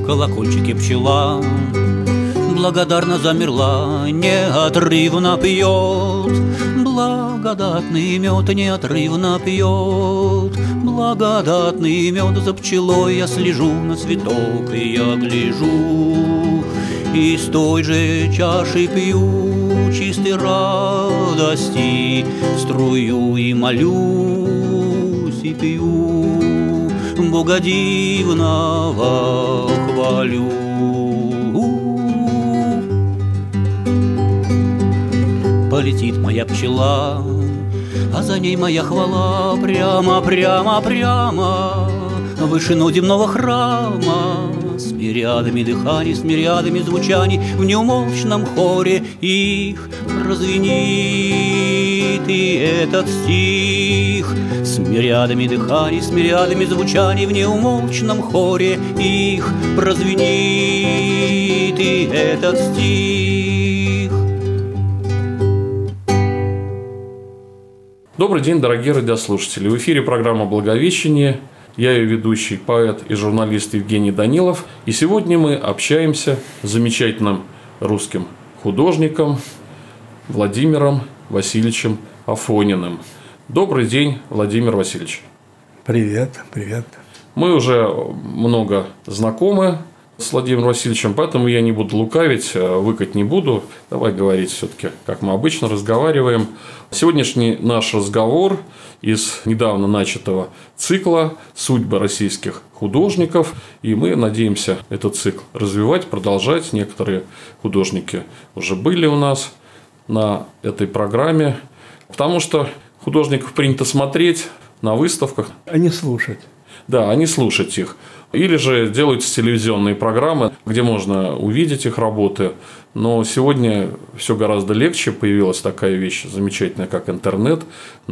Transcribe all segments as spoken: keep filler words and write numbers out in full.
колокольчике пчела благодарно замерла, неотрывно пьет. Благодатный мед неотрывно пьет. Благодатный мед за пчелой я слежу, на цветок и я гляжу. И с той же чаши пью чистой радости струю и молюсь и пью, Бога дивного хвалю. Полетит моя пчела, а за ней моя хвала прямо, прямо, прямо в вышину земного храма. С мириадами дыханий, с мириадами звучаний в неумолчном хоре их прозвенит и этот стих. С мириадами дыханий, с мириадами звучаний в неумолчном хоре их прозвенит и этот стих. Добрый день, дорогие радиослушатели! В эфире программа «Благовещение». Я ее ведущий, поэт и журналист Евгений Данилов. И сегодня мы общаемся с замечательным русским художником Владимиром Васильевичем Афониным. Добрый день, Владимир Васильевич. Привет, привет. Мы уже много знакомы с Владимиром Васильевичем, поэтому я не буду лукавить, выкать не буду. Давай говорить все-таки, как мы обычно разговариваем. Сегодняшний наш разговор из недавно начатого цикла «Судьбы российских художников». И мы надеемся этот цикл развивать, продолжать. Некоторые художники уже были у нас на этой программе. Потому что художников принято смотреть на выставках. А не слушать. Да, а не слушать их. Или же делаются телевизионные программы, где можно увидеть их работы. Но сегодня все гораздо легче. Появилась такая вещь замечательная, как интернет.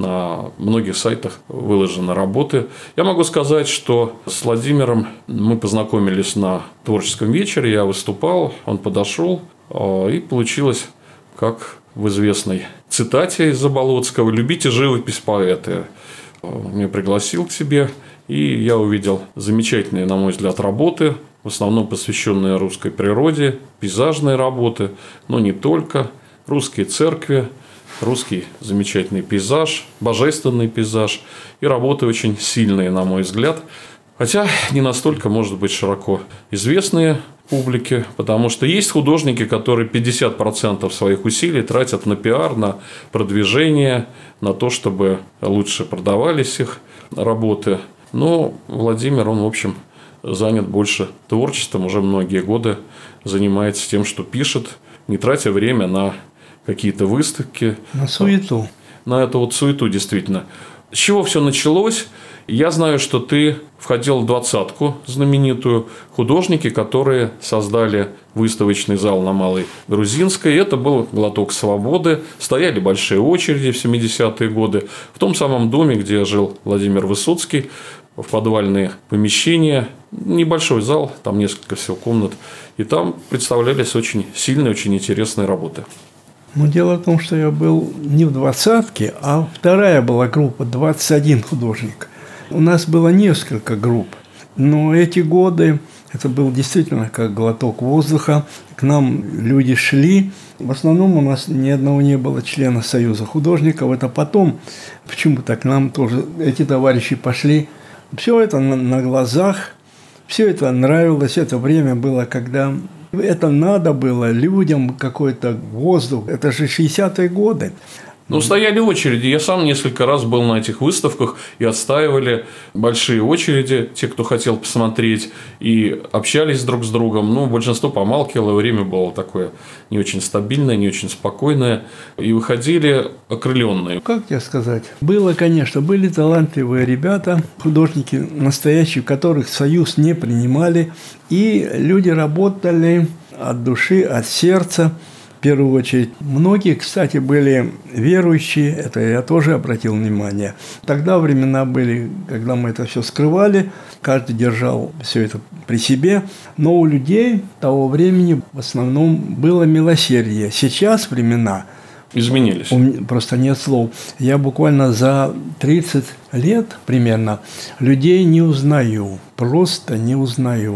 На многих сайтах выложены работы. Я могу сказать, что с Владимиром мы познакомились на творческом вечере. Я выступал, он подошел, и получилось, как в известной цитате из Заболоцкого: «Любите живопись, поэты». Меня пригласил к себе. И я увидел замечательные, на мой взгляд, работы, в основном посвященные русской природе, пейзажные работы, но не только, русские церкви, русский замечательный пейзаж, божественный пейзаж и работы очень сильные, на мой взгляд, хотя не настолько, может быть, широко известные публике, потому что есть художники, которые пятьдесят процентов своих усилий тратят на пиар, на продвижение, на то, чтобы лучше продавались их работы. Но Владимир, он, в общем, занят больше творчеством, уже многие годы занимается тем, что пишет, не тратя время на какие-то выставки. На суету. На эту вот суету, действительно. С чего все началось? Я знаю, что ты входил в двадцатку знаменитую, художники, которые создали выставочный зал на Малой Грузинской. Это был глоток свободы. Стояли большие очереди в семидесятые годы. В том самом доме, где жил Владимир Высоцкий, в подвальные помещения. Небольшой зал, там несколько всего комнат. И там представлялись очень сильные, очень интересные работы. Но дело в том, что я был не в двадцатке, а вторая была группа, двадцать один художник. У нас было несколько групп, но эти годы, это был действительно как глоток воздуха. К нам люди шли. В основном у нас ни одного не было члена Союза художников. Это потом, почему-то к нам тоже эти товарищи пошли. Все это на, на глазах, все это нравилось. Это время было, когда это надо было людям, какой-то воздух. Это же шестидесятые годы. Ну, стояли очереди. Я сам несколько раз был на этих выставках, и отстаивали большие очереди, те, кто хотел посмотреть, и общались друг с другом. Ну, большинство помалкивало, время было такое не очень стабильное, не очень спокойное, и выходили окрыленные. Как тебе сказать? Было, конечно, были талантливые ребята, художники настоящие, которых Союз не принимали, и люди работали от души, от сердца. В первую очередь. Многие, кстати, были верующие, это я тоже обратил внимание. Тогда времена были, когда мы это все скрывали, каждый держал все это при себе, но у людей того времени в основном было милосердие. Сейчас времена изменились. Просто нет слов. Я буквально за тридцать лет примерно людей не узнаю, просто не узнаю.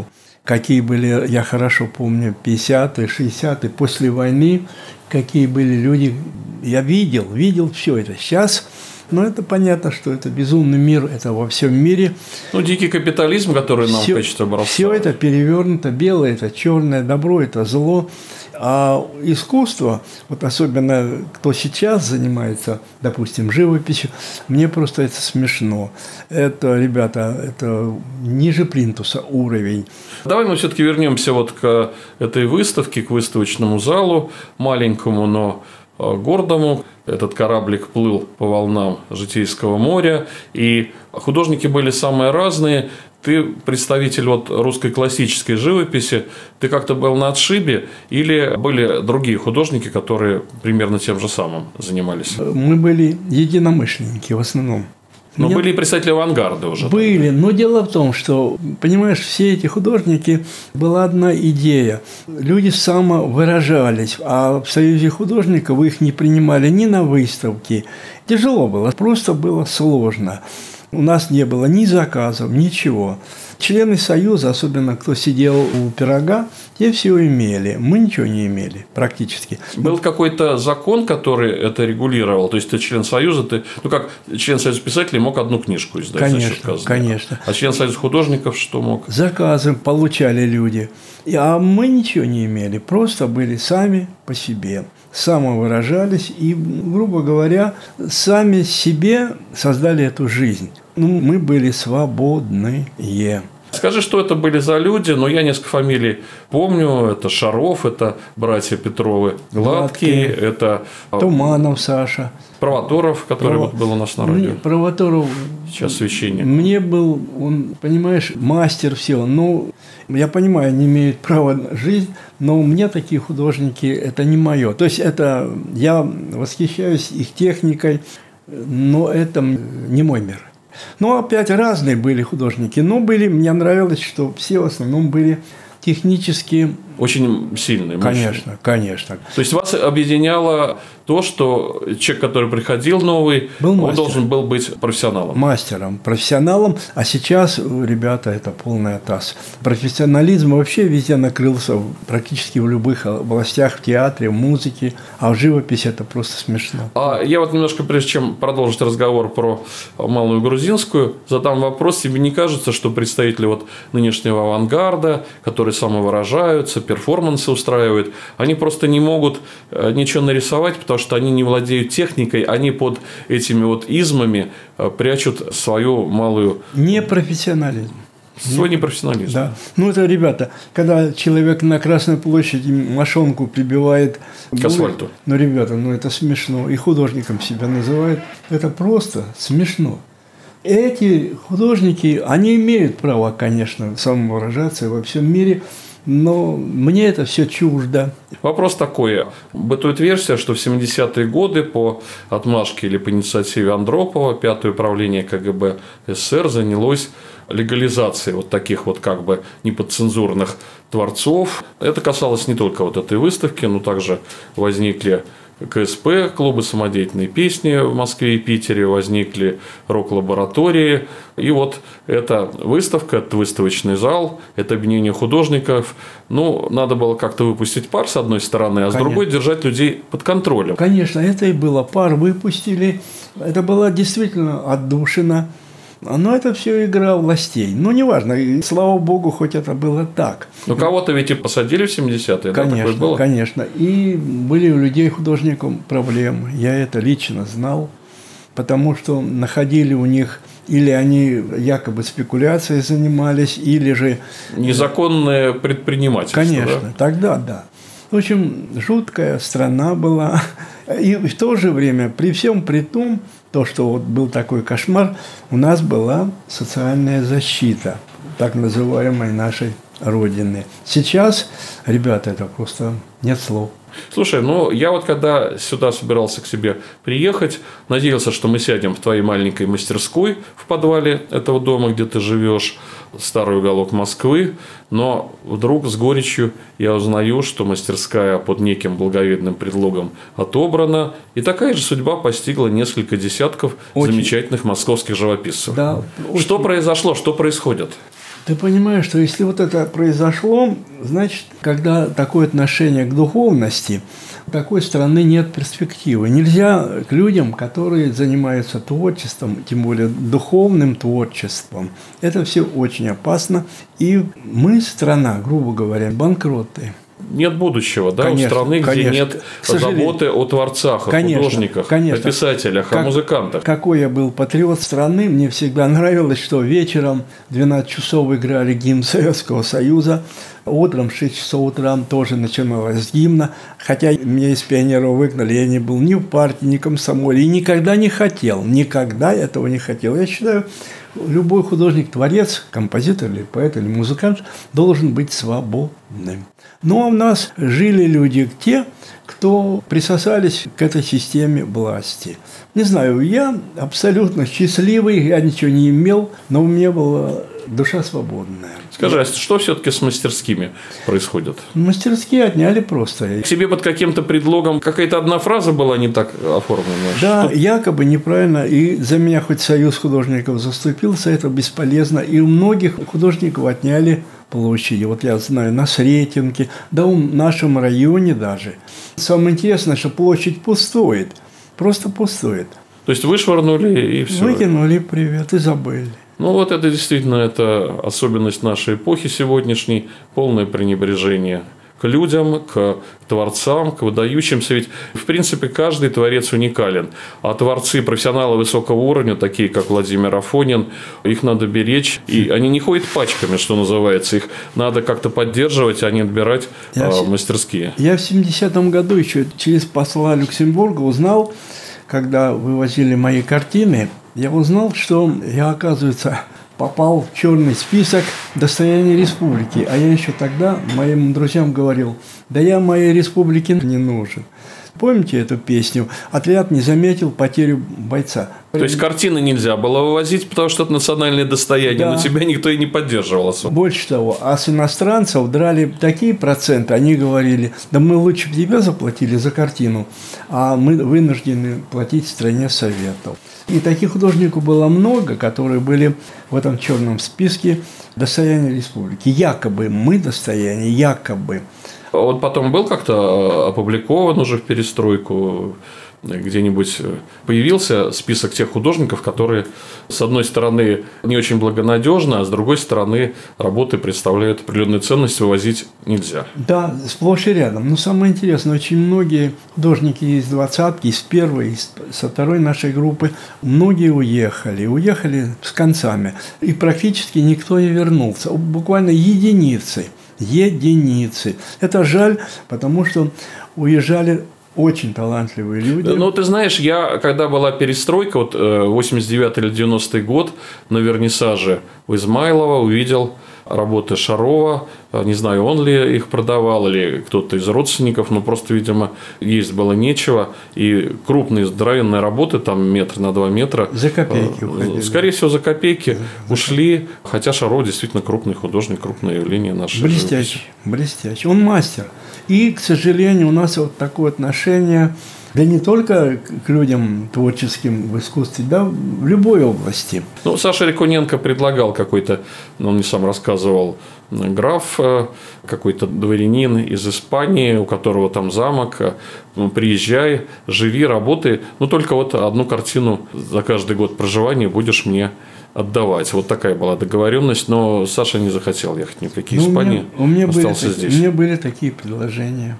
какие были, я хорошо помню, пятидесятые, шестидесятые, после войны, какие были люди. Я видел, видел все это. Сейчас, ну, это понятно, что это безумный мир, это во всем мире. Ну, дикий капитализм, который нам все, в качестве образца. Все это перевернуто, белое – это черное, добро – это зло. А искусство, вот особенно кто сейчас занимается, допустим, живописью, мне просто это смешно. Это, ребята, это ниже плинтуса уровень. Давай мы все-таки вернемся вот к этой выставке, к выставочному залу, маленькому, но гордому. Этот кораблик плыл по волнам Житейского моря, и художники были самые разные. Ты представитель вот русской классической живописи, ты как-то был на отшибе или были другие художники, которые примерно тем же самым занимались? Мы были единомышленники в основном. Но Мне... были и представители авангарда уже. Были, но дело в том, что, понимаешь, все эти художники, была одна идея. Люди самовыражались, а в Союзе художников их не принимали ни на выставки. Тяжело было, просто было сложно. У нас не было ни заказов, ничего. Члены Союза, особенно кто сидел у пирога, те все имели. Мы ничего не имели практически. Был какой-то закон, который это регулировал? То есть, ты член Союза, ты, ну как член Союза писателей мог одну книжку издать? Конечно, значит, конечно. А член Союза художников что мог? Заказы получали люди. А мы ничего не имели, просто были сами по себе. Самовыражались и, грубо говоря, сами себе создали эту жизнь. Ну, мы были свободные. Скажи, что это были за люди, но я несколько фамилий помню. Это Шаров, это братья Петровы Гладкие, Гладкие. Это Туманов Саша. Провоторов, который Право... вот был у нас на радио. Провоторов сейчас священник. Мне был, он, понимаешь, мастер всего. Ну, я понимаю, они имеют право на жизнь, но у меня такие художники, это не мое. То есть, это я восхищаюсь их техникой, но это не мой мир. Ну, опять разные были художники, но были, мне нравилось, что все в основном были технически... Очень сильные. Конечно, конечно. То есть, вас объединяло то, что человек, который приходил новый, был он должен был быть профессионалом. Мастером, профессионалом. А сейчас, ребята, это полная таз. Профессионализм вообще везде накрылся, практически в любых областях, в театре, в музыке. А в живописи это просто смешно. А я вот немножко, прежде чем продолжить разговор про Малую Грузинскую, задам вопрос. Тебе не кажется, что представители вот нынешнего авангарда, которые самовыражаются, перформансы устраивают, они просто не могут ничего нарисовать, потому что они не владеют техникой, они под этими вот измами прячут свою малую... Непрофессионализм. Свой непрофессионализм. Да. Ну, это, ребята, когда человек на Красной площади мошонку прибивает... К асфальту. Ну, ребята, ну, это смешно. И художником себя называют. Это просто смешно. Эти художники, они имеют право, конечно, самовыражаться во всем мире, но мне это все чуждо. Вопрос такой. Бытует версия, что в семидесятые годы по отмашке или по инициативе Андропова пятое управление ка гэ бэ эс эс эр занялось легализацией вот таких вот как бы неподцензурных творцов. Это касалось не только вот этой выставки, но также возникли ка эс пэ, клубы самодеятельной песни в Москве и Питере, возникли рок-лаборатории. И вот эта выставка, этот выставочный зал, это объединение художников. Ну, надо было как-то выпустить пар с одной стороны, а с Конечно. другой держать людей под контролем. Конечно, это и было. Пар выпустили. Это было действительно отдушина. Но это все игра властей. Ну, неважно. И, слава богу, хоть это было так. Ну, кого-то ведь и посадили в семидесятые. Конечно, да, было? конечно. И были у людей, художников, проблемы. Я это лично знал. Потому что находили у них... Или они якобы спекуляцией занимались, или же... Незаконное предпринимательство. Конечно. Да? Тогда да. В общем, жуткая страна была. И в то же время, при всем при том, то, что вот был такой кошмар, у нас была социальная защита, так называемой нашей Родины. Сейчас, ребята, это просто нет слов. Слушай, ну я вот когда сюда собирался к себе приехать, надеялся, что мы сядем в твоей маленькой мастерской в подвале этого дома, где ты живешь, старый уголок Москвы, но вдруг с горечью я узнаю, что мастерская под неким благовидным предлогом отобрана, и такая же судьба постигла несколько десятков очень замечательных московских живописцев. Да, очень... Что произошло, что происходит? Ты понимаешь, что если вот это произошло, значит, когда такое отношение к духовности, у такой страны нет перспективы. Нельзя к людям, которые занимаются творчеством, тем более духовным творчеством, это все очень опасно. И мы, страна, грубо говоря, банкроты. Нет будущего, да, конечно, у страны, где конечно. нет заботы о творцах, конечно, о художниках, конечно. о писателях, как, о музыкантах. Какой я был патриот страны, мне всегда нравилось, что вечером в двенадцать часов играли гимн Советского Союза, утром в шесть часов утра тоже начиналось с гимна, хотя меня из пионеров выгнали, я не был ни в партии, ни в комсомоле, и никогда не хотел, никогда этого не хотел. Я считаю, любой художник, творец, композитор или поэт или музыкант должен быть свободным. Но у нас жили люди те, кто присосались к этой системе власти. Не знаю, я абсолютно счастливый, я ничего не имел, но у меня была душа свободная. Скажи, а что все-таки с мастерскими происходит? Мастерские отняли просто. К себе под каким-то предлогом какая-то одна фраза была не так оформлена? Да, что... якобы неправильно. И за меня хоть Союз художников заступился, это бесполезно. И у многих художников отняли площади. Вот я знаю, на Сретенке, да в нашем районе даже. Самое интересное, что площадь пустует. Просто пустует. То есть вышвырнули и все? Выкинули, привет, и забыли. Ну, вот это действительно это особенность нашей эпохи сегодняшней, полное пренебрежение к людям, к творцам, к выдающимся. Ведь, в принципе, каждый творец уникален. А творцы, профессионалы высокого уровня, такие как Владимир Афонин, их надо беречь. И они не ходят пачками, что называется. Их надо как-то поддерживать, а не отбирать я а, в... мастерские. Я в семидесятом году еще через посла Люксембурга узнал, когда вывозили мои картины, я узнал, что я, оказывается, попал в черный список достояния республики. А я еще тогда моим друзьям говорил, да я моей республике не нужен. Помните эту песню? Отряд не заметил потерю бойца. То есть картины нельзя было вывозить, потому что это национальное достояние, да. Но тебя никто и не поддерживал особо. Больше того, а с иностранцев драли такие проценты, они говорили, да мы лучше бы тебе заплатили за картину, а мы вынуждены платить стране Советов. И таких художников было много, которые были в этом черном списке достояния республики. Якобы мы достояние, якобы. Он потом был как-то опубликован уже в перестройку, где-нибудь появился список тех художников, которые, с одной стороны, не очень благонадежны, а с другой стороны, работы представляют определенную ценность, вывозить нельзя. Да, сплошь и рядом. Но самое интересное, очень многие художники из двадцатки, из первой, из, со второй нашей группы, многие уехали, уехали с концами. И практически никто не вернулся. Буквально единицы. Единицы. Это жаль, потому что уезжали очень талантливые люди. Ну, ты знаешь, я, когда была перестройка, вот восемьдесят девятый или девяностый год, на вернисаже в Измайлово увидел работы Шарова. Не знаю, он ли их продавал или кто-то из родственников, но просто, видимо, есть было нечего. И крупные здоровенные работы, там метр на два метра. За копейки уходили. Скорее всего, за копейки за ушли. Копейки. Хотя Шаров действительно крупный художник, крупное явление нашей блестящий, живописи. Блестящий. Он мастер. И, к сожалению, у нас вот такое отношение, да не только к людям творческим в искусстве, да в любой области. Ну, Саша Рикуненко предлагал какой-то, он мне сам рассказывал, граф, какой-то дворянин из Испании, у которого там замок, приезжай, живи, работай, ну, только вот одну картину за каждый год проживания будешь мне отдавать. Вот такая была договоренность, но Саша не захотел ехать ни в какие ну, Испании, у меня, у меня остался были, здесь. У меня были такие предложения.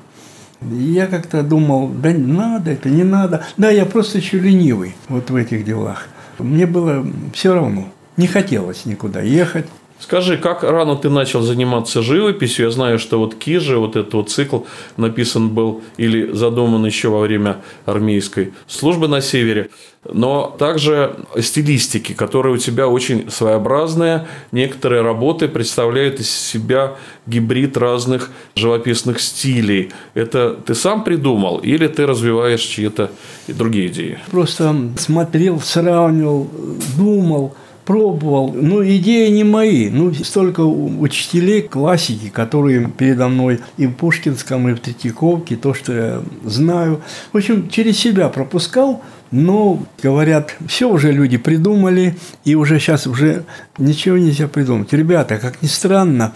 Я как-то думал, да не надо, это не надо. Да, я просто еще ленивый вот в этих делах. Мне было все равно. Не хотелось никуда ехать. Скажи, как рано ты начал заниматься живописью? Я знаю, что вот Кижи, вот этот вот цикл написан был или задуман еще во время армейской службы на севере, но также стилистики, которые у тебя очень своеобразные. Некоторые работы представляют из себя гибрид разных живописных стилей. Это ты сам придумал или ты развиваешь чьи-то другие идеи? Просто смотрел, сравнивал, думал. пробовал. Ну, идеи не мои. Ну, столько учителей классики, которые передо мной и в Пушкинском, и в Третьяковке, то, что я знаю. В общем, через себя пропускал. Но, говорят, все уже люди придумали, и уже сейчас уже ничего нельзя придумать. Ребята, как ни странно,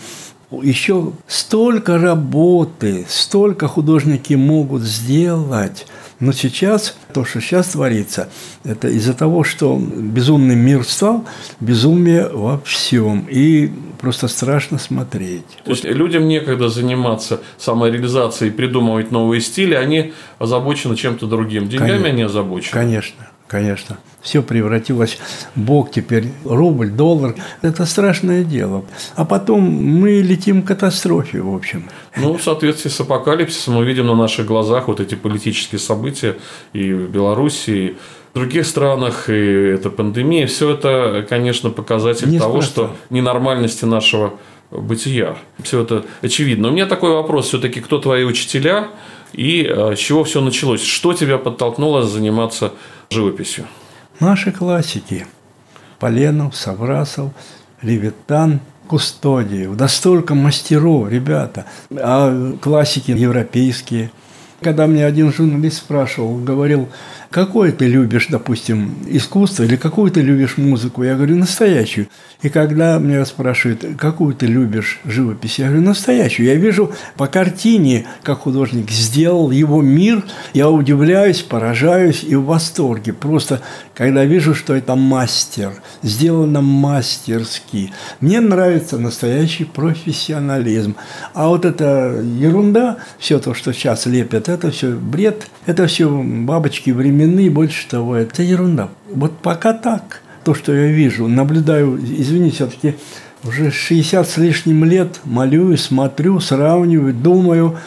еще столько работы, столько художники могут сделать. Но сейчас, то, что сейчас творится, это из-за того, что безумный мир стал, безумие во всем. И просто страшно смотреть. То есть людям некогда заниматься самореализацией, придумывать новые стили, они озабочены чем-то другим. Деньгами конечно, они озабочены. Конечно, конечно. Все превратилось в бог теперь, рубль, доллар. Это страшное дело. А потом мы летим к катастрофе, в общем. Ну, в соответствии с апокалипсисом мы видим на наших глазах вот эти политические события и в Беларуси, и в других странах, и эта пандемия. Все это, конечно, показатель Не того, спроста. что ненормальности нашего бытия. Все это очевидно. У меня такой вопрос. Все-таки, кто твои учителя и с чего все началось? Что тебя подтолкнуло заниматься живописью? Наши классики. Поленов, Саврасов, Левитан, Кустодиев. Да столько мастеров, ребята. А классики европейские. Когда мне один журналист спрашивал, говорил, какое ты любишь, допустим, искусство или какую ты любишь музыку? Я говорю, настоящую. И когда меня спрашивают, какую ты любишь живопись? Я говорю, настоящую. Я вижу по картине, как художник сделал его мир, я удивляюсь, поражаюсь и в восторге. Просто, когда вижу, что это мастер, сделано мастерски. Мне нравится настоящий профессионализм. А вот эта ерунда, все то, что сейчас лепят, это все бред, это все бабочки временные, больше того, это ерунда. Вот пока так. То, что я вижу, наблюдаю, извините, все-таки уже шестьдесят с лишним лет молюсь, смотрю, сравниваю, думаю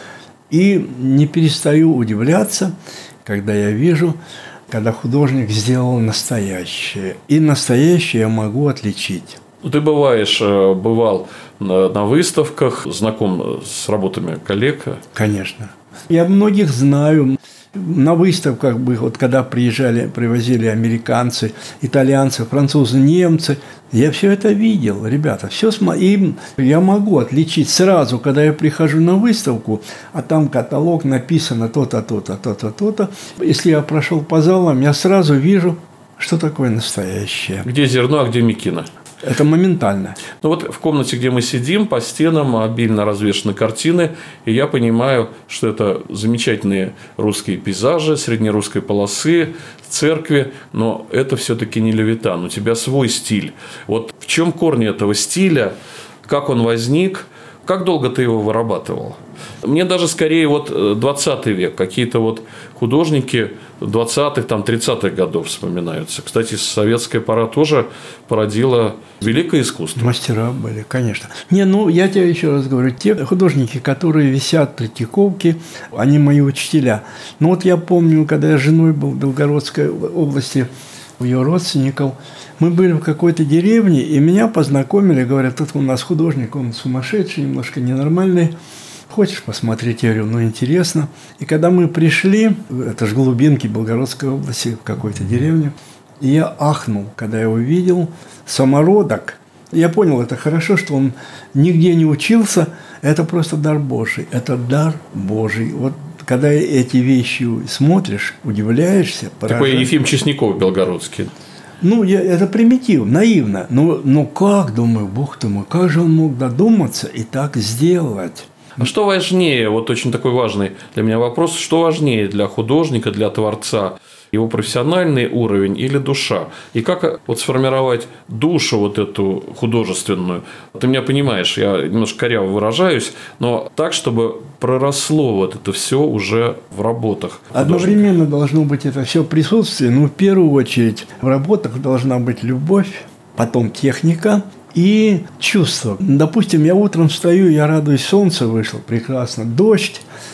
и не перестаю удивляться, когда я вижу, когда художник сделал настоящее. И настоящее я могу отличить. Ты бываешь, бывал на выставках, знаком с работами коллег? Конечно. Я многих знаю. На выставках, вот, когда приезжали, привозили американцы, итальянцы, французы, немцы, я все это видел, ребята. Все см... И я могу отличить сразу, когда я прихожу на выставку, а там каталог, написано то-то, то-то, то-то, то-то. Если я прошел по залам, я сразу вижу, что такое настоящее. Где зерно, а где мекина? Это моментально. Ну вот в комнате, где мы сидим, по стенам обильно развешаны картины, и я понимаю, что это замечательные русские пейзажи, среднерусской полосы, церкви, но это все-таки не Левитан. У тебя свой стиль. Вот в чем корни этого стиля, как он возник, как долго ты его вырабатывал? Мне даже скорее вот двадцатый век, какие-то вот художники двадцатых, там, тридцатых годов вспоминаются. Кстати, советская пора тоже породила великое искусство. Мастера были, конечно. Не, ну, я тебе еще раз говорю, те художники, которые висят в Третьяковке, они мои учителя. Ну, вот я помню, когда я с женой был в Белгородской области, у ее родственников, мы были в какой-то деревне, и меня познакомили, говорят, тут у нас художник, он сумасшедший, немножко ненормальный. Хочешь посмотреть? Я говорю, ну, интересно. И когда мы пришли, это же Голубинки Белгородской области, в какой-то деревне, и я ахнул, когда я увидел самородок. Я понял, это хорошо, что он нигде не учился, это просто дар Божий. Это дар Божий. Вот когда эти вещи смотришь, удивляешься. Такой Ефим Чесняков белгородский. Ну, я, это примитив, наивно. Но, но как, думаю, бог ты мой, как же он мог додуматься и так сделать? А что важнее, вот очень такой важный для меня вопрос, что важнее для художника, для творца, его профессиональный уровень или душа? И как вот сформировать душу вот эту художественную? Ты меня понимаешь, я немножко коряво выражаюсь, но так, чтобы проросло вот это все уже в работах художника. Одновременно должно быть это все присутствие, но в первую очередь в работах должна быть любовь, потом техника и чувство. Допустим, я утром встаю, я радуюсь, солнце вышло, прекрасно, дождь,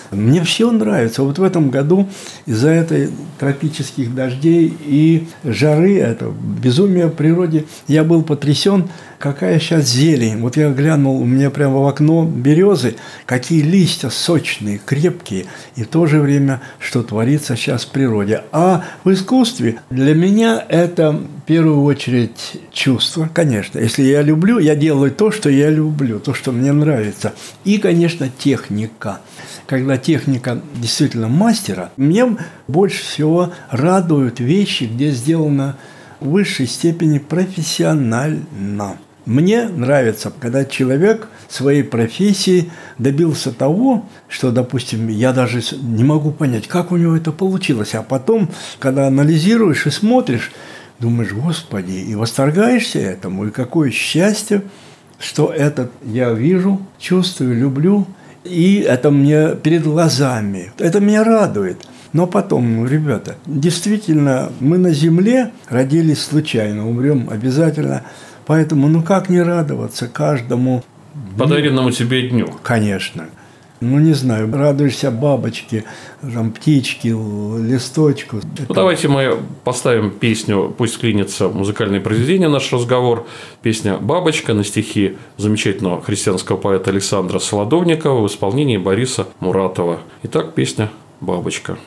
Мне все нравится. Вот в этом году из-за этой тропических дождей и жары, это безумие в природе, я был потрясен, какая сейчас зелень. Вот я глянул, у меня прямо в окно березы, какие листья сочные, крепкие, и в то же время, что творится сейчас в природе. А в искусстве для меня это в первую очередь чувство, конечно. Если я люблю, я делаю то, что я люблю, то, что мне нравится. И, конечно, техника. Когда техника действительно мастера, мне больше всего радуют вещи, где сделано в высшей степени профессионально. Мне нравится, когда человек своей профессии добился того, что, допустим, я даже не могу понять, как у него это получилось. А потом, когда анализируешь и смотришь, думаешь, Господи, и восторгаешься этому, и какое счастье, что это я вижу, чувствую, люблю, и это мне перед глазами. Это меня радует. Но потом, ну, ребята, действительно, мы на земле родились случайно, умрем обязательно. Поэтому, ну как не радоваться каждому подаренному тебе дню? Конечно. Ну, не знаю, радуешься бабочке, там, птичке, листочку. Ну, это... давайте мы поставим песню «Пусть клинится» музыкальное произведение «Наш разговор». Песня «Бабочка» на стихи замечательного христианского поэта Александра Солодовникова в исполнении Бориса Муратова. Итак, песня «Бабочка».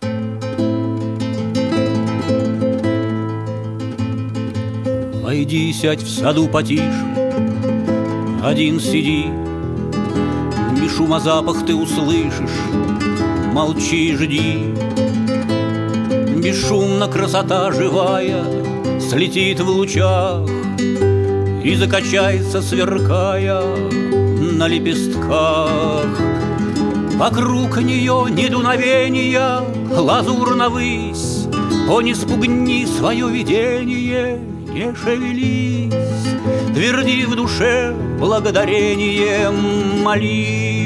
Пойди, сядь в саду потише, один сиди, без шума запах ты услышишь, молчи и жди. Бесшумно красота живая слетит в лучах и закачается, сверкая на лепестках. Вокруг нее ни дуновения, лазурно высь, о, не спугни свое видение, не шевелись, тверди в душе благодарение, молись.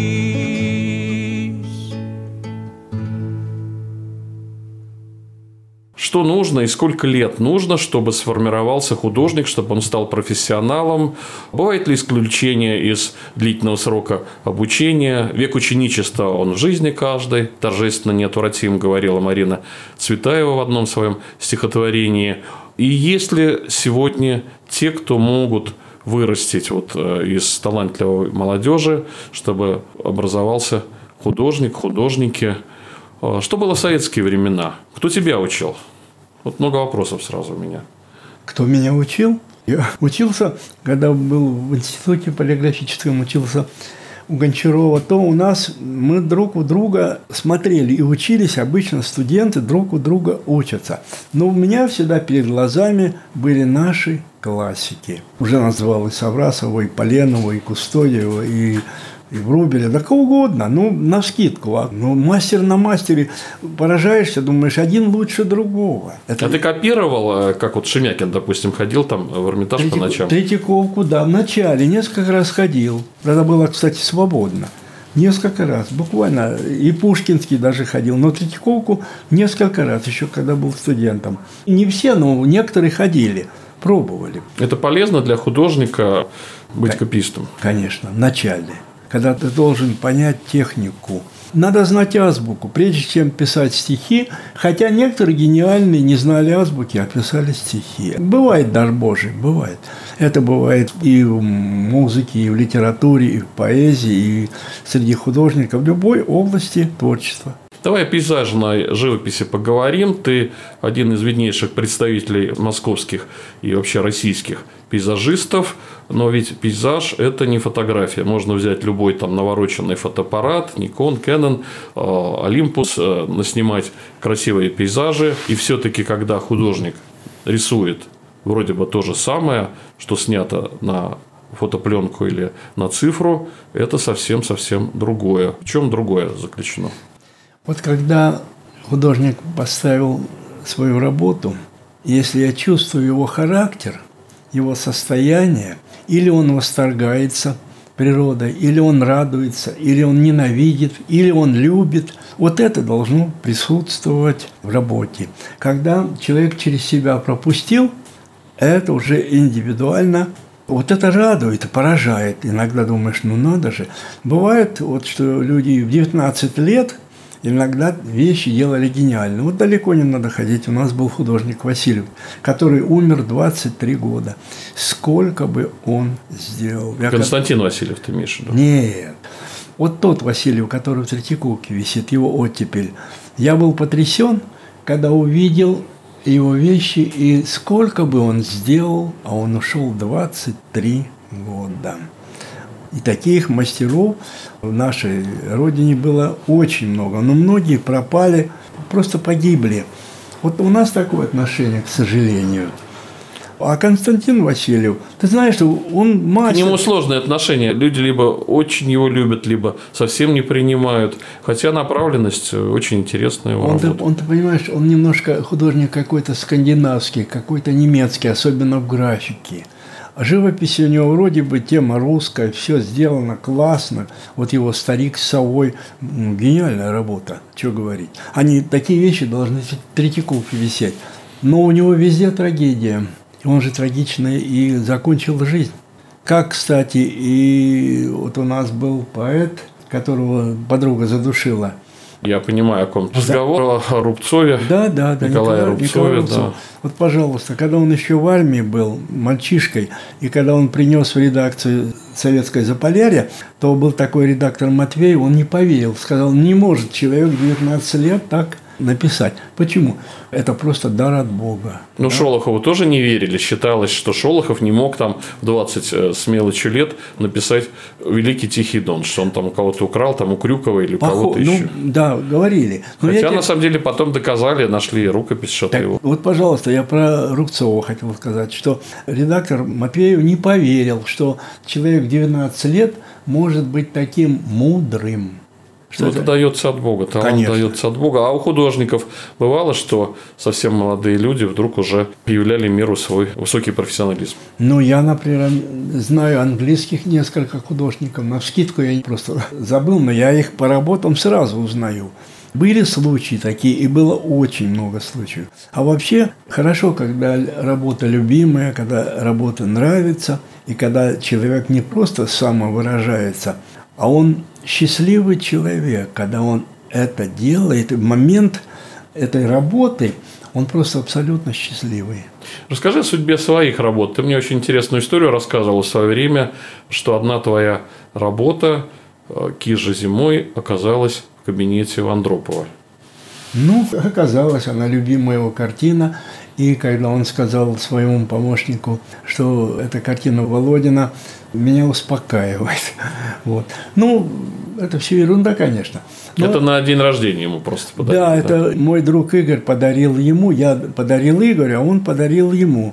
Что нужно и сколько лет нужно, чтобы сформировался художник, чтобы он стал профессионалом? Бывает ли исключение из длительного срока обучения? Век ученичества он в жизни каждой, торжественно неотвратим, говорила Марина Цветаева в одном своем стихотворении. И есть ли сегодня те, кто могут вырастить вот из талантливой молодежи, чтобы образовался художник, художники? Что было в советские времена? Кто тебя учил? Вот много вопросов сразу у меня. Кто меня учил? Я учился, когда был в институте полиграфическом, учился у Гончарова, то у нас мы друг у друга смотрели и учились, обычно студенты друг у друга учатся. Но у меня всегда перед глазами были наши классики. Уже называл и Саврасова, и Поленова, и Кустодиева, и, и Врубеля, да кого угодно, ну, навскидку. А, ну, мастер на мастере поражаешься, думаешь, один лучше другого. Это... А ты копировал, как вот Шемякин, допустим, ходил там в Эрмитаж Третьяк... по ночам? Третьяковку, да, в начале несколько раз ходил. Тогда было, кстати, свободно. Несколько раз, буквально. И Пушкинский даже ходил. Но Третьяковку несколько раз, еще когда был студентом. Не все, но некоторые ходили, пробовали. Это полезно для художника быть копистом? Конечно, в начале. Когда ты должен понять технику. Надо знать азбуку, прежде чем писать стихи, хотя некоторые гениальные не знали азбуки, а писали стихи. Бывает дар Божий, бывает. Это бывает и в музыке, и в литературе, и в поэзии, и среди художников, в любой области творчества. Давай о пейзажной живописи поговорим. Ты один из виднейших представителей московских и вообще российских пейзажистов. Но ведь пейзаж – это не фотография. Можно взять любой там навороченный фотоаппарат, Nikon, Canon, Olympus, наснимать красивые пейзажи. И все-таки, когда художник рисует вроде бы то же самое, что снято на фотопленку или на цифру, это совсем-совсем другое. В чем другое заключено? Вот когда художник поставил свою работу, если я чувствую его характер, его состояние, или он восторгается природой, или он радуется, или он ненавидит, или он любит, вот это должно присутствовать в работе. Когда человек через себя пропустил, это уже индивидуально Вот это радует и поражает. Иногда думаешь, ну надо же. Бывает, вот, что люди в девятнадцать лет иногда вещи делали гениально. Вот далеко не надо ходить. У нас был художник Васильев, который умер двадцать три года. Сколько бы он сделал? Я Константин как... Васильев, ты имеешь в виду? Нет. Вот тот Васильев, который в Третьяковке висит, его оттепель. Я был потрясен, когда увидел его вещи, и сколько бы он сделал, а он ушел двадцать три года. И таких мастеров в нашей родине было очень много, но многие пропали, просто погибли. Вот у нас такое отношение, к сожалению. А Константин Васильев, ты знаешь, что он мастер. К нему сложные отношения. Люди либо очень его любят, либо совсем не принимают. Хотя направленность очень интересная его он, работа. Ты, он, ты понимаешь, он немножко художник какой-то скандинавский, какой-то немецкий, особенно в графике. А живопись у него вроде бы тема русская, все сделано классно. Вот его «Старик с совой», ну, гениальная работа, что говорить. Они, такие вещи должны в Третьяковке висеть. Но у него везде трагедия. Он же трагично и закончил жизнь. Как, кстати, и вот у нас был поэт, которого подруга задушила. Я понимаю, о ком разговор, о Рубцове. Да, да, да. Николае Рубцове, Николай Рубцов. Да. Вот, пожалуйста, когда он еще в армии был мальчишкой, и когда он принес в редакцию «Советское Заполярье», то был такой редактор Матвеев, он не поверил, сказал, не может человек девятнадцать лет так написать. Почему? Это просто дар от Бога. Ну, да? Шолохову тоже не верили. Считалось, что Шолохов не мог там в двадцать с мелочью лет написать «Великий Тихий Дон», что он там у кого-то украл, там у Крюкова или у Похо... кого-то ну, еще. Да, говорили. Но Хотя, тебе... на самом деле, потом доказали, нашли рукопись что-то так, его. Вот, пожалуйста, я про Рубцова хотел сказать, что редактор Матвеев не поверил, что человек в девятнадцать лет может быть таким мудрым. Что это, это дается от Бога, талант Конечно. дается от Бога. А у художников бывало, что совсем молодые люди вдруг уже являли миру свой высокий профессионализм. Ну, я, например, знаю английских несколько художников. Навскидку я просто забыл, но я их по работам сразу узнаю. Были случаи такие, и было очень много случаев. А вообще хорошо, когда работа любимая, когда работа нравится, и когда человек не просто самовыражается, а он счастливый человек, когда он это делает, в момент этой работы он просто абсолютно счастливый. Расскажи о судьбе своих работ. Ты мне очень интересную историю рассказывал в свое время, что одна твоя работа «Кижа зимой» оказалась в кабинете у Андропова. Ну, оказалось, она любимая его картина. И когда он сказал своему помощнику, что эта картина Володина меня успокаивает. Вот. Ну, это все ерунда, конечно. Но... Это на день рождения ему просто подарили. Да, да, это мой друг Игорь подарил ему, я подарил Игорю, а он подарил ему.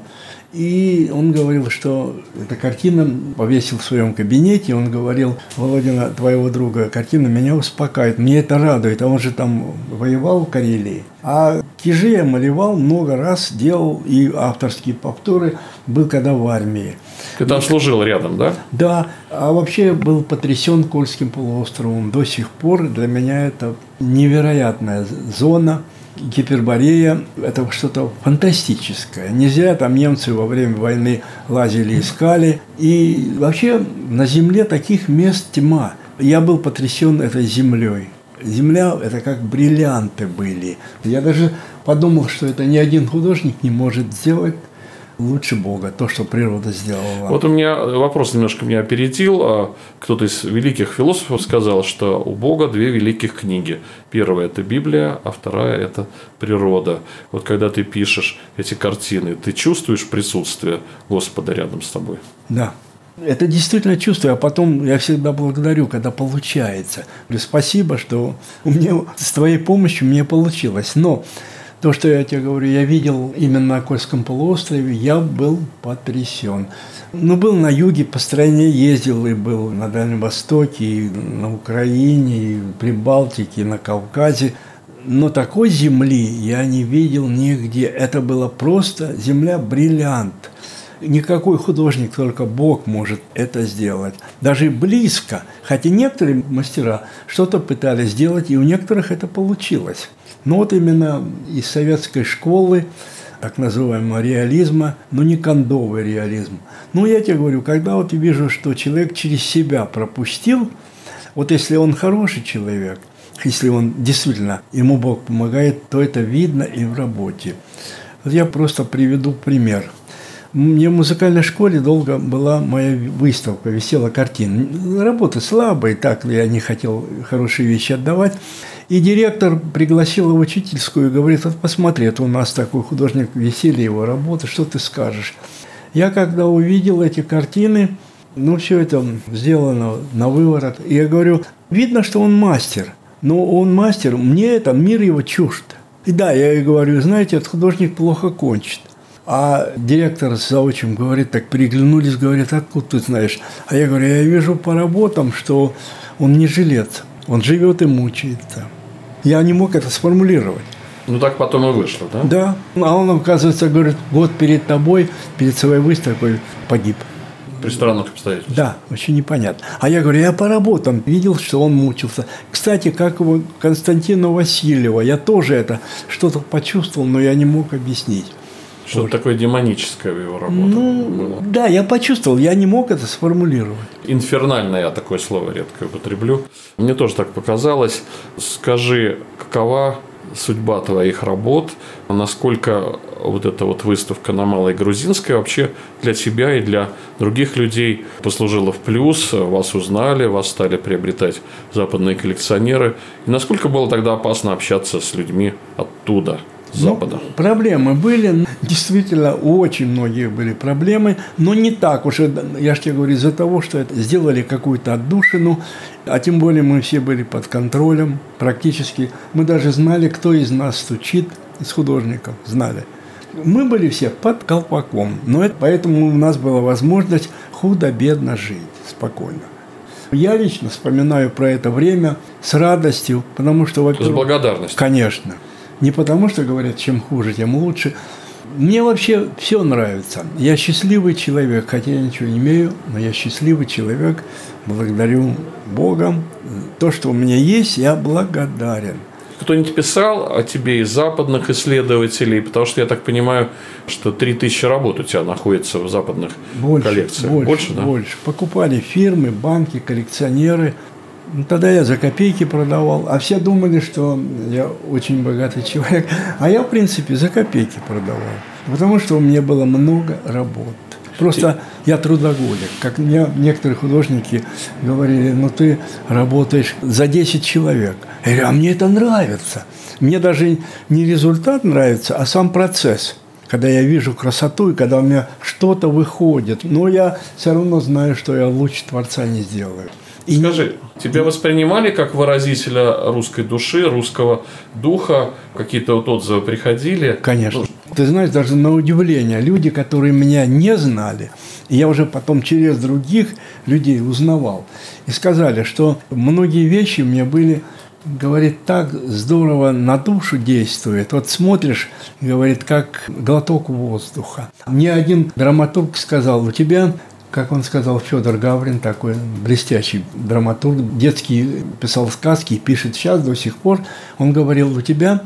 И он говорил, что эта картина повесил в своем кабинете. Он говорил: Володина, твоего друга, картина меня успокаивает, мне это радует. А он же там воевал в Карелии. А кижи я малевал много раз, делал и авторские повторы, был когда в армии. Ты там служил рядом, да? Да, а вообще был потрясен Кольским полуостровом. До сих пор для меня это невероятная зона. Гиперборея – это что-то фантастическое. Не зря там немцы во время войны лазили, искали. И вообще на Земле таких мест тьма. Я был потрясен этой землей. Земля – это как бриллианты были. Я даже подумал, что это ни один художник не может сделать лучше Бога, то, что природа сделала. Вот у меня вопрос немножко меня опередил. Кто-то из великих философов сказал, что у Бога две великих книги. Первая – это Библия, а вторая – это природа. Вот когда ты пишешь эти картины, ты чувствуешь присутствие Господа рядом с тобой? Да. Это действительно чувствую, а потом я всегда благодарю, когда получается. Говорю, спасибо, что у меня с твоей помощью мне получилось. Но то, что я тебе говорю, я видел именно на Кольском полуострове, я был потрясен. Ну, был на юге, по стране ездил, и был на Дальнем Востоке, и на Украине, и в Прибалтике, и на Кавказе. Но такой земли я не видел нигде. Это была просто земля-бриллиант. Никакой художник, только Бог может это сделать. Даже близко. Хотя некоторые мастера что-то пытались сделать, и у некоторых это получилось. Но вот именно из советской школы так называемого реализма, но не кондовый реализм. Ну, я тебе говорю, когда вот я вижу, что человек через себя пропустил, вот если он хороший человек, если он действительно, ему Бог помогает, то это видно и в работе. Вот я просто приведу пример. Мне в музыкальной школе долго была моя выставка, висела картина. Работа слабая, так я не хотел хорошие вещи отдавать. И директор пригласил в учительскую и говорит: вот посмотри, это у нас такой художник, висели его работы, что ты скажешь? Я когда увидел эти картины, ну, все это сделано на выворот, и я говорю, видно, что он мастер, но он мастер, мне это, мир его чужд. И да, я ей говорю, знаете, этот художник плохо кончит. А директор с заучим говорит, так переглянулись, говорит, откуда ты знаешь? А я говорю, я вижу по работам, что он не жилец, он живет и мучается. Я не мог это сформулировать. Ну, так потом и вышло, да? Да. А он, оказывается, говорит, вот перед тобой, перед своей выставкой погиб. При странных обстоятельствах. Да, очень непонятно. А я говорю, я по работам видел, что он мучился. Кстати, как его Константина Васильева, я тоже это что-то почувствовал, но я не мог объяснить. Что-то вот такое демоническое в его работе ну, было. Да, я почувствовал, я не мог это сформулировать. Инфернально, я такое слово редко употреблю. Мне тоже так показалось. Скажи, какова судьба твоих работ, насколько вот эта вот выставка на Малой Грузинской вообще для тебя и для других людей послужила в плюс, вас узнали, вас стали приобретать западные коллекционеры, и насколько было тогда опасно общаться с людьми оттуда, с Запада? Ну, проблемы были, действительно, у очень многих были проблемы, но не так уж, я же тебе говорю, из-за того, что это сделали какую-то отдушину, а тем более мы все были под контролем практически, мы даже знали, кто из нас стучит, из художников, знали. Мы были все под колпаком, но это, поэтому у нас была возможность худо-бедно жить спокойно. Я лично вспоминаю про это время с радостью, потому что, во-первых… С благодарностью. Конечно. Не потому, что говорят, чем хуже, тем лучше. Мне вообще все нравится. Я счастливый человек, хотя я ничего не имею, но я счастливый человек. Благодарю Бога. То, что у меня есть, я благодарен. Кто-нибудь писал о тебе из западных исследователей? Потому что я так понимаю, что три тысячи работ у тебя находится в западных больше, коллекциях. Больше, больше, да? Больше. Покупали фирмы, банки, коллекционеры. Тогда я за копейки продавал, а все думали, что я очень богатый человек. А я, в принципе, за копейки продавал, потому что у меня было много работ. Просто я трудоголик. Как мне некоторые художники говорили, ну ты работаешь за десять человек. Я говорю, а мне это нравится. Мне даже не результат нравится, а сам процесс. Когда я вижу красоту и когда у меня что-то выходит. Но я все равно знаю, что я лучше Творца не сделаю. И Скажи, тебя воспринимали как выразителя русской души, русского духа? Какие-то вот отзывы приходили? Конечно. Ты знаешь, даже на удивление, люди, которые меня не знали, и я уже потом через других людей узнавал, и сказали, что многие вещи у меня были, говорит, так здорово на душу действует. Вот смотришь, говорит, как глоток воздуха. Мне один драматург сказал, у тебя… Как он сказал, Федор Гаврин, такой блестящий драматург, детский, писал сказки и пишет сейчас до сих пор. Он говорил, у тебя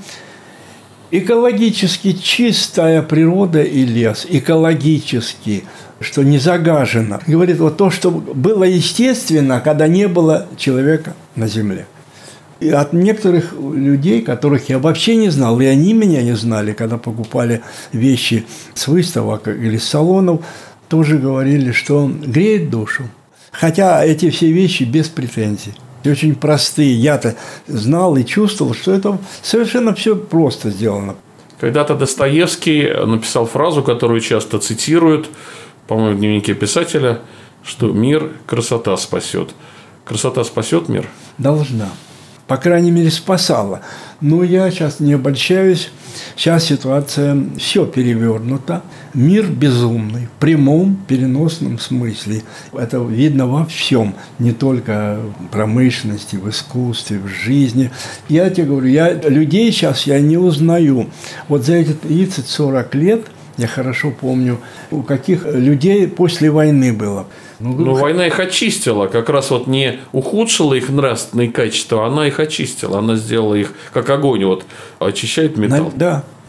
экологически чистая природа и лес, экологически, что не загажено. Говорит, вот то, что было естественно, когда не было человека на земле. И от некоторых людей, которых я вообще не знал, и они меня не знали, когда покупали вещи с выставок или с салонов, тоже говорили, что греет душу. Хотя эти все вещи без претензий. И очень простые. Я-то знал и чувствовал, что это совершенно все просто сделано. Когда-то Достоевский написал фразу, которую часто цитируют, по-моему, в дневнике писателя, что мир красота спасет. Красота спасет мир? Должна. По крайней мере, спасала. Но я сейчас не обольщаюсь. Сейчас ситуация все перевернута. Мир безумный, в прямом, переносном смысле. Это видно во всем, не только в промышленности, в искусстве, в жизни. Я тебе говорю, я людей сейчас я не узнаю. Вот за эти тридцать-сорок лет я хорошо помню, у каких людей после войны было. Ну, Но война их очистила, как раз вот не ухудшила их нравственные качества, она их очистила, она сделала их, как огонь вот очищает металл. Да,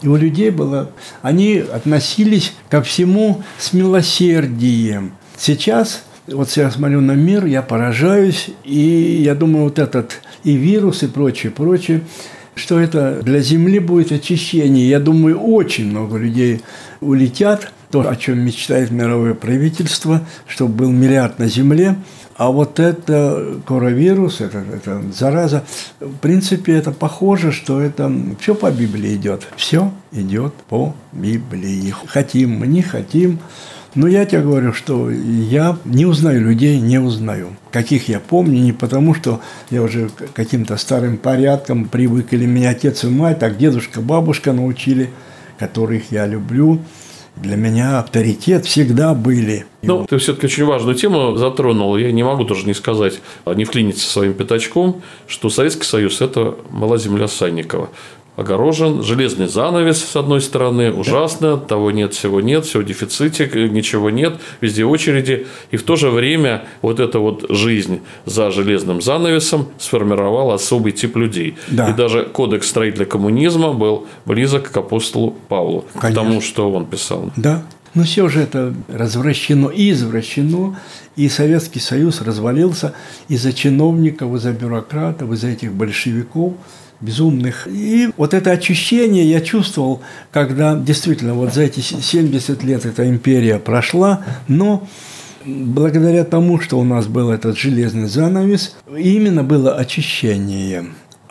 И у людей было... Они относились ко всему с милосердием. Сейчас, вот я смотрю на мир, я поражаюсь, и я думаю, вот этот и вирус, и прочее, прочее, что это для Земли будет очищение. Я думаю, очень много людей улетят, то, о чем мечтает мировое правительство, чтобы был миллиард на Земле. А вот это коронавирус, это, это зараза, в принципе, это похоже, что это все по Библии идет. Все идет по Библии. Хотим мы, не хотим. Но я тебе говорю, что я не узнаю людей, не узнаю. Каких я помню, не потому, что я уже каким-то старым порядком привык, или меня отец и мать, так дедушка, бабушка научили, которых я люблю. Для меня авторитет всегда были. Ну, ты все-таки очень важную тему затронул. Я не могу тоже не сказать, не вклиниться своим пятачком, что Советский Союз – это была земля Санникова. Огорожен, железный занавес с одной стороны, ужасно, того нет, всего нет, все в дефиците, ничего нет, везде очереди. И в то же время вот эта вот жизнь за железным занавесом сформировала особый тип людей. Да. И даже кодекс строителя коммунизма был близок к апостолу Павлу, Конечно. К тому, что он писал. Да. Но все же это развращено и извращено, и Советский Союз развалился из-за чиновников, из-за бюрократов, из-за этих большевиков безумных. И вот это очищение я чувствовал, когда действительно вот за эти семьдесят лет эта империя прошла, но благодаря тому, что у нас был этот железный занавес, именно было очищение.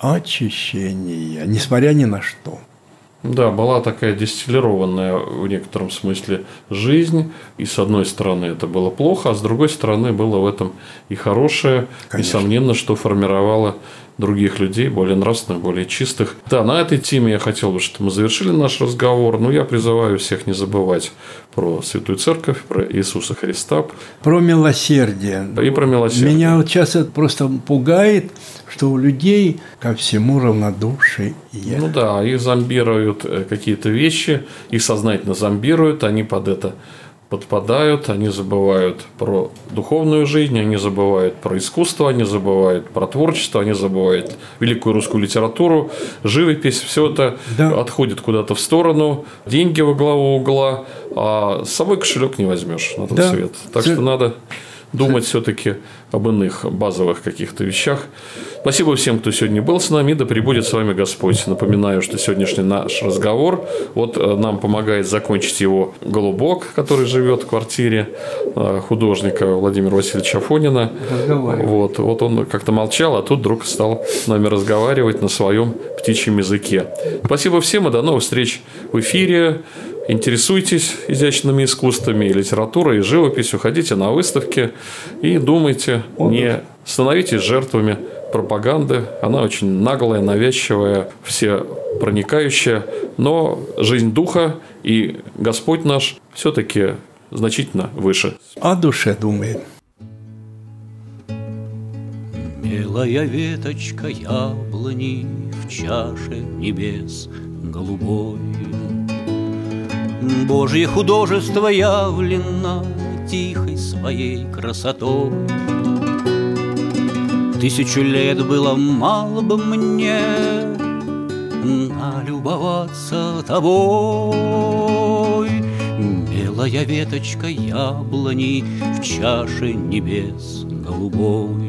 Очищение, несмотря ни на что. Да, была такая дистиллированная в некотором смысле жизнь, и с одной стороны это было плохо, а с другой стороны было в этом и хорошее, Конечно. Несомненно, что формировало других людей, более нравственных, более чистых. Да, на этой теме я хотел бы, чтобы мы завершили наш разговор, но я призываю всех не забывать про Святую Церковь, про Иисуса Христа. Про милосердие. И про милосердие. Меня вот сейчас это просто пугает, что у людей ко всему равнодушие. Ну да, их зомбируют какие-то вещи, их сознательно зомбируют, они под это подпадают, они забывают про духовную жизнь, они забывают про искусство, они забывают про творчество, они забывают великую русскую литературу, живопись, все это да. отходит куда-то в сторону, деньги во главу угла, а с собой кошелек не возьмешь на тот да. свет. Так что надо думать все-таки об иных базовых каких-то вещах. Спасибо всем, кто сегодня был с нами. Да пребудет с вами Господь. Напоминаю, что сегодняшний наш разговор, вот нам помогает закончить его Голубок, который живет в квартире художника Владимира Васильевича Афонина. Вот, вот он как-то молчал, а тут вдруг стал с нами разговаривать на своем птичьем языке. Спасибо всем и до новых встреч в эфире. Интересуйтесь изящными искусствами, и литературой, и живописью, ходите на выставки и думайте, не становитесь жертвами пропаганды. Она очень наглая, навязчивая, все проникающая, но жизнь духа и Господь наш все-таки значительно выше. О душе думает. Белая веточка яблони в чаше небес голубой. Божье художество явлено тихой своей красотой. Тысячу лет было мало бы мне налюбоваться тобой. Белая веточка яблони в чаше небес голубой.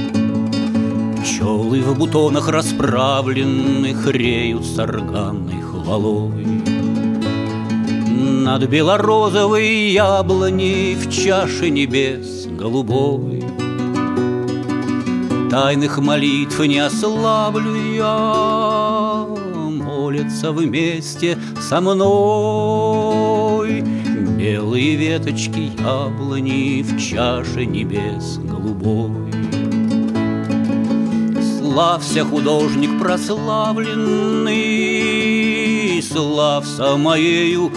Пчелы в бутонах расправленных реют с органной хвалой. Над белорозовой яблоней в чаше небес голубой. Тайных молитв не ослаблю я, молятся вместе со мной. Белые веточки яблони в чаше небес голубой. Славься, художник прославленный, славься моею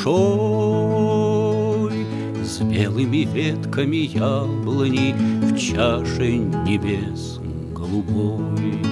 душой. С белыми ветками яблони в чаше небес голубой.